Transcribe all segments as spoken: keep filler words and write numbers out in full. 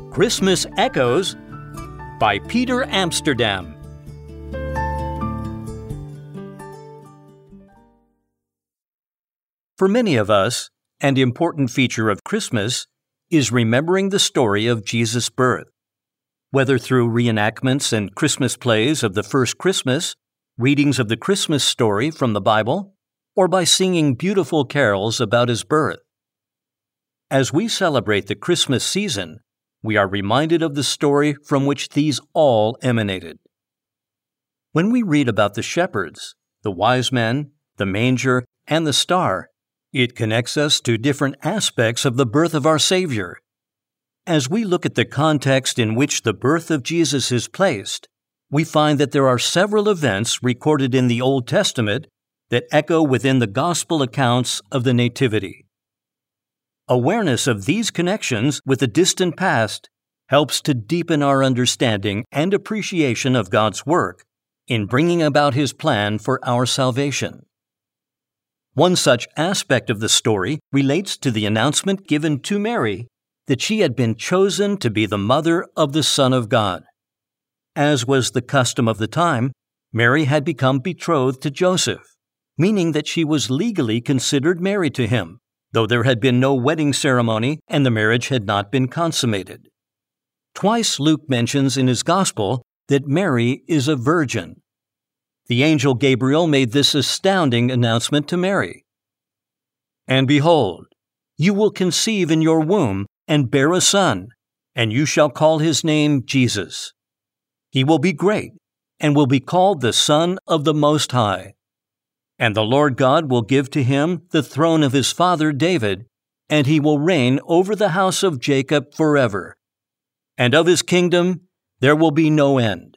Christmas Echoes by Peter Amsterdam. For many of us, an important feature of Christmas is remembering the story of Jesus' birth. Whether through reenactments and Christmas plays of the first Christmas, readings of the Christmas story from the Bible, or by singing beautiful carols about his birth. As we celebrate the Christmas season, we are reminded of the story from which these all emanated. When we read about the shepherds, the wise men, the manger, and the star, it connects us to different aspects of the birth of our Savior. As we look at the context in which the birth of Jesus is placed, we find that there are several events recorded in the Old Testament that echo within the Gospel accounts of the Nativity. Awareness of these connections with the distant past helps to deepen our understanding and appreciation of God's work in bringing about His plan for our salvation. One such aspect of the story relates to the announcement given to Mary that she had been chosen to be the mother of the Son of God. As was the custom of the time, Mary had become betrothed to Joseph, meaning that she was legally considered married to him, though there had been no wedding ceremony and the marriage had not been consummated. Twice Luke mentions in his Gospel that Mary is a virgin. The angel Gabriel made this astounding announcement to Mary. "And behold, you will conceive in your womb and bear a son, and you shall call his name Jesus. He will be great, and will be called the Son of the Most High. And the Lord God will give to him the throne of his father David, and he will reign over the house of Jacob forever. And of his kingdom there will be no end."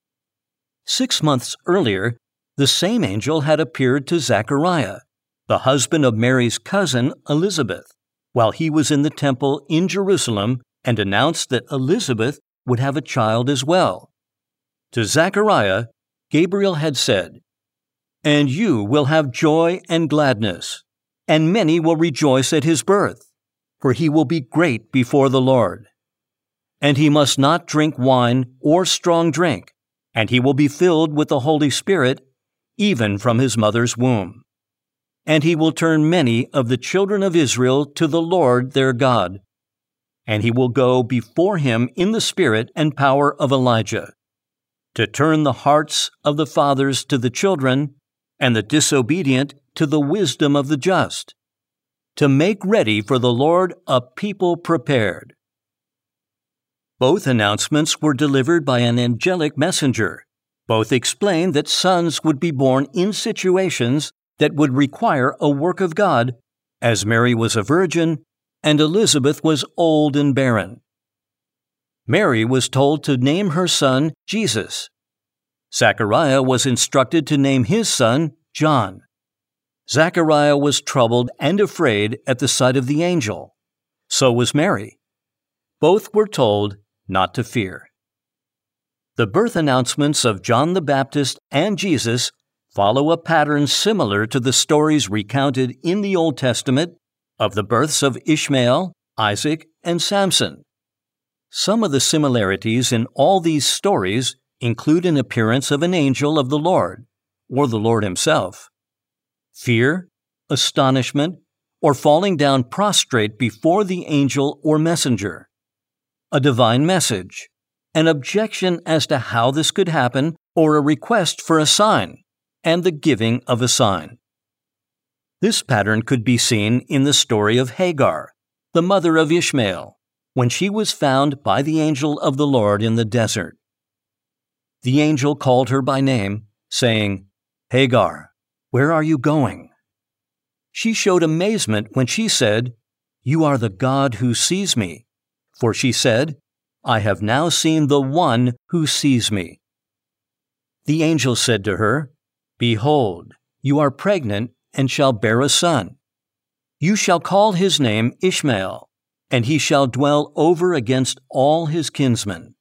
Six months earlier, the same angel had appeared to Zechariah, the husband of Mary's cousin Elizabeth, while he was in the temple in Jerusalem, and announced that Elizabeth would have a child as well. To Zechariah, Gabriel had said, "And you will have joy and gladness, and many will rejoice at his birth, for he will be great before the Lord. And he must not drink wine or strong drink, and he will be filled with the Holy Spirit, even from his mother's womb. And he will turn many of the children of Israel to the Lord their God. And he will go before him in the spirit and power of Elijah, to turn the hearts of the fathers to the children, and the disobedient to the wisdom of the just, to make ready for the Lord a people prepared." Both announcements were delivered by an angelic messenger. Both explained that sons would be born in situations that would require a work of God, as Mary was a virgin and Elizabeth was old and barren. Mary was told to name her son Jesus. Zechariah was instructed to name his son John. Zechariah was troubled and afraid at the sight of the angel. So was Mary. Both were told not to fear. The birth announcements of John the Baptist and Jesus follow a pattern similar to the stories recounted in the Old Testament of the births of Ishmael, Isaac, and Samson. Some of the similarities in all these stories include an appearance of an angel of the Lord, or the Lord himself, fear, astonishment, or falling down prostrate before the angel or messenger, a divine message, an objection as to how this could happen, or a request for a sign, and the giving of a sign. This pattern could be seen in the story of Hagar, the mother of Ishmael, when she was found by the angel of the Lord in the desert. The angel called her by name, saying, "Hagar, where are you going?" She showed amazement when she said, "You are the God who sees me." For she said, "I have now seen the one who sees me." The angel said to her, "Behold, you are pregnant and shall bear a son. You shall call his name Ishmael, and he shall dwell over against all his kinsmen."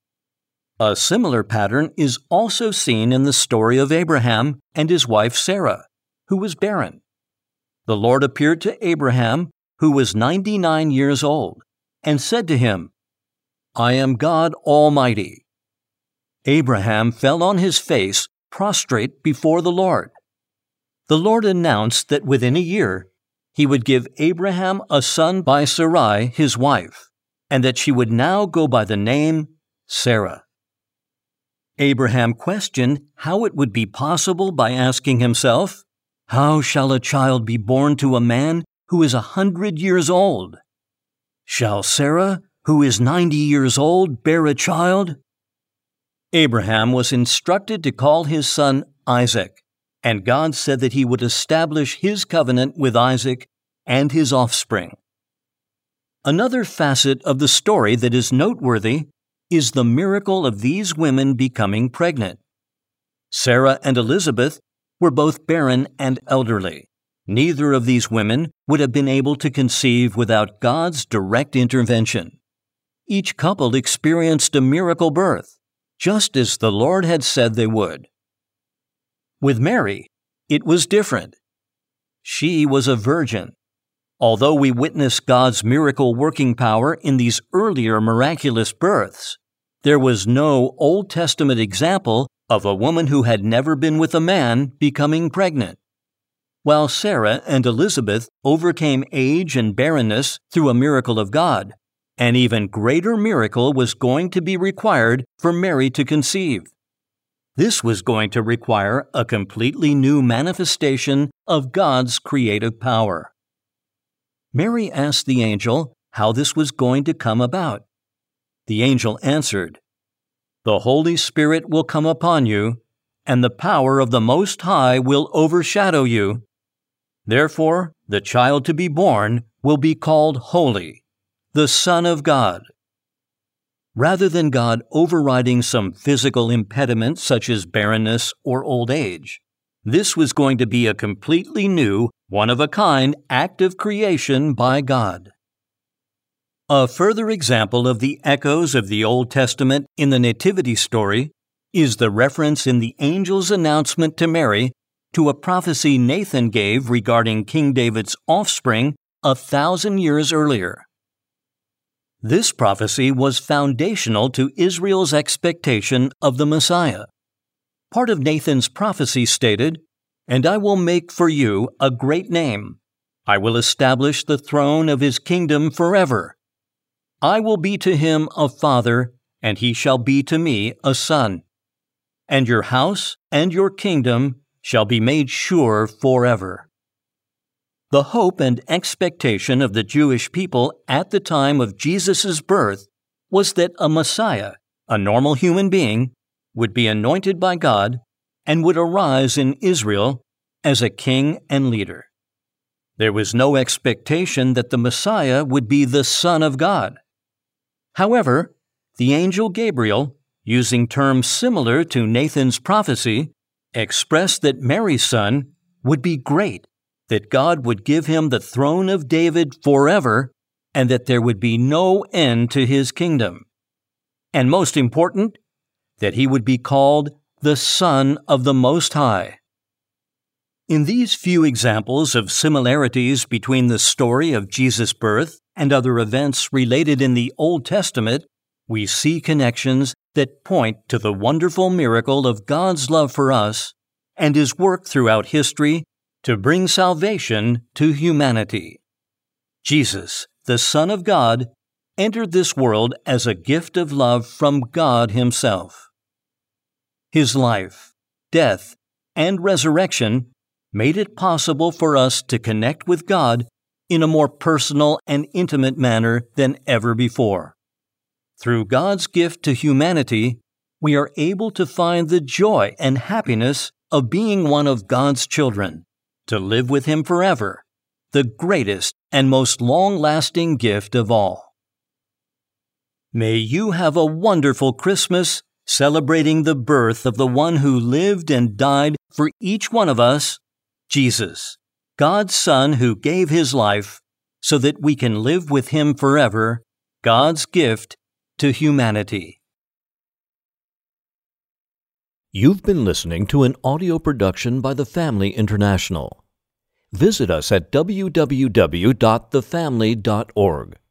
A similar pattern is also seen in the story of Abraham and his wife Sarah, who was barren. The Lord appeared to Abraham, who was ninety-nine years old, and said to him, I am God Almighty." Abraham fell on his face, prostrate before the Lord. The Lord announced that within a year, He would give Abraham a son by Sarai, his wife, and that she would now go by the name Sarah. Abraham questioned how it would be possible by asking himself, "How shall a child be born to a man who is a hundred years old? Shall Sarah, who is ninety years old, bear a child?" Abraham was instructed to call his son Isaac, and God said that He would establish His covenant with Isaac and his offspring. Another facet of the story that is noteworthy is the miracle of these women becoming pregnant. Sarah and Elizabeth were both barren and elderly. Neither of these women would have been able to conceive without God's direct intervention. Each couple experienced a miracle birth, just as the Lord had said they would. With Mary, it was different. She was a virgin. Although we witness God's miracle working power in these earlier miraculous births, there was no Old Testament example of a woman who had never been with a man becoming pregnant. While Sarah and Elizabeth overcame age and barrenness through a miracle of God, an even greater miracle was going to be required for Mary to conceive. This was going to require a completely new manifestation of God's creative power. Mary asked the angel how this was going to come about. The angel answered, "The Holy Spirit will come upon you, and the power of the Most High will overshadow you. Therefore, the child to be born will be called Holy, the Son of God." Rather than God overriding some physical impediment such as barrenness or old age, this was going to be a completely new, one-of-a-kind act of creation by God. A further example of the echoes of the Old Testament in the Nativity story is the reference in the angel's announcement to Mary to a prophecy Nathan gave regarding King David's offspring a thousand years earlier. This prophecy was foundational to Israel's expectation of the Messiah. Part of Nathan's prophecy stated, "And I will make for you a great name. I will establish the throne of his kingdom forever. I will be to him a father, and he shall be to me a son. And your house and your kingdom shall be made sure forever." The hope and expectation of the Jewish people at the time of Jesus' birth was that a Messiah, a normal human being, would be anointed by God and would arise in Israel as a king and leader. There was no expectation that the Messiah would be the Son of God. However, the angel Gabriel, using terms similar to Nathan's prophecy, expressed that Mary's son would be great, that God would give him the throne of David forever, and that there would be no end to his kingdom. And most important, that he would be called the Son of the Most High. In these few examples of similarities between the story of Jesus' birth and other events related in the Old Testament, we see connections that point to the wonderful miracle of God's love for us and His work throughout history to bring salvation to humanity. Jesus, the Son of God, entered this world as a gift of love from God Himself. His life, death, and resurrection made it possible for us to connect with God in a more personal and intimate manner than ever before. Through God's gift to humanity, we are able to find the joy and happiness of being one of God's children, to live with Him forever, the greatest and most long-lasting gift of all. May you have a wonderful Christmas, celebrating the birth of the one who lived and died for each one of us, Jesus, God's Son who gave His life so that we can live with Him forever, God's gift to humanity. You've been listening to an audio production by The Family International. Visit us at w w w dot the family dot org.